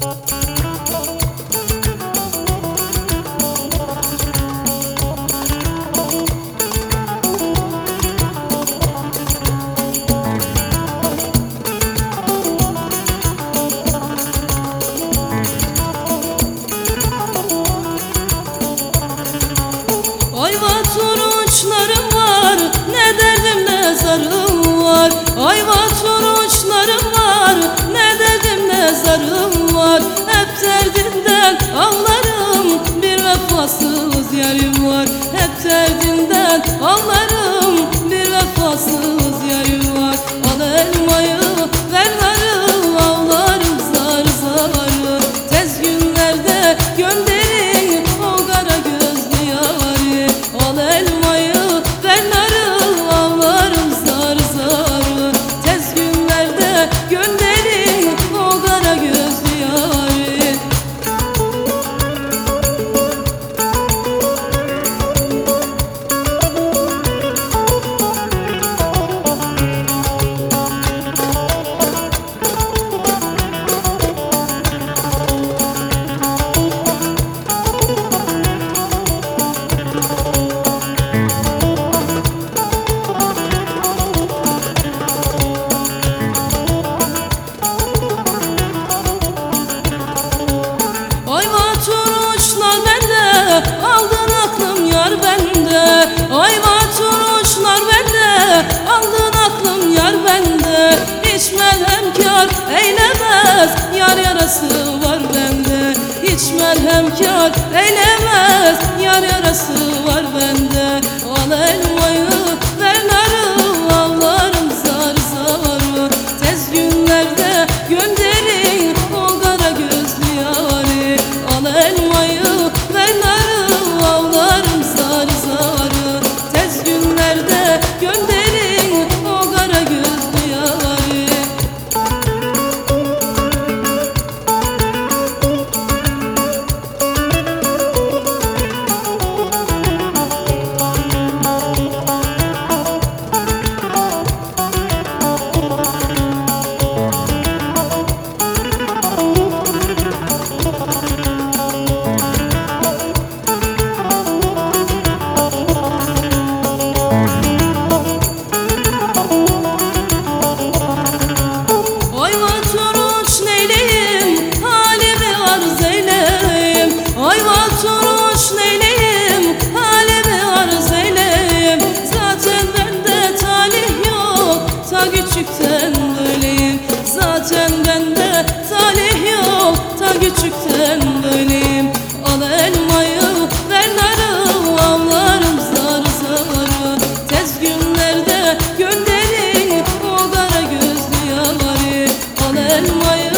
Ayva turuçlarım var, ne derdim ne zarım var. Ayva turuçlarım var, ne derdim ne zarım var. Hep derdinden ağlarım, bir vefasız yarim var. Hep derdinden ağlarım, bir vefasız yarim var. Al elmayı ver narı, ağlarım zar zarı. Tez günlerde gönderin o kara gözlü yari. Al elmayı ver narı, ağlarım zar zarı. Tez günlerde gönderin o kara gözlü yari. Ayva turuçlar bende, aldın aklım yar bende. Ayva turuçlar bende, aldın aklım yar bende. Hiç merhemkar eylemez, yar yarası var bende. Hiç merhemkar eylemez, yar yarası var bende. Al elmayı ver narı, ağlarım zar zarı. Tez günlerde gönderin o kara gözlü yari. Al elmayı ver narı, ağlarım zar zarı. Tez günlerde gönderin o kara gözlü yari. Ayva turuç neyleyim, halimi arz eyleyim. Ayva turuç neyleyim, halimi arz eyleyim. Zaten bende talih yok, ta küçükten böyleyim. Zaten bende talih yok, ta küçükten böyleyim. Al elmayı ver narı, ağlarım zar zarı. Tez günlerde gönderin o kara gözlü yari. Al elmayı